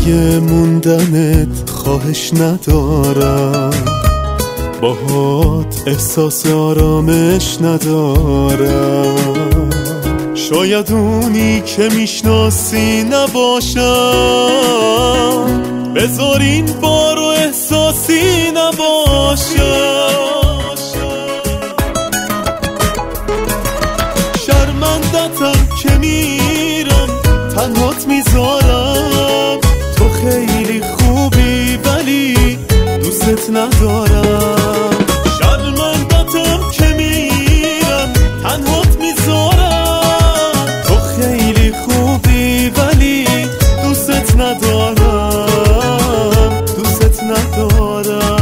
برای موندنت خواهش ندارم، باهات احساس آرامش ندارم. شاید اونی که میشناسی نباشم، بذار این بارو احساسی نباشم. شرمندتم که میرم تنهات میذارم، تو خیلی خوبی ولی دوست ندارم. شرمندتم که میرم تنهات میذارم، تو خیلی خوبی ولی دوست ندارم، دوست ندارم.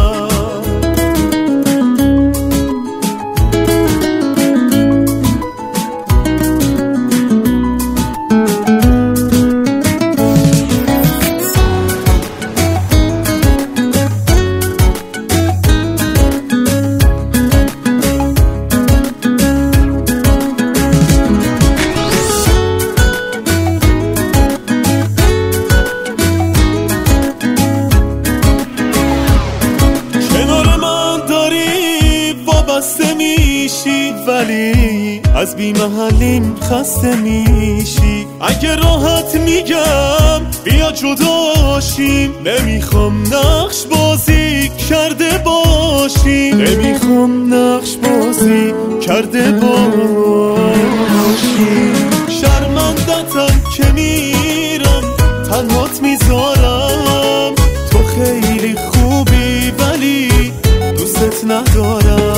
بسته میشی ولی از بی محلیم خسته میشی. اگه راحت میگم بیا جداشیم، نمیخوام نقش بازی کرده باشیم، نمیخوام نقش بازی کرده باشیم. شرمندتم که میرم تنهات میذارم، تو خیلی خوبی ولی دوست ندارم.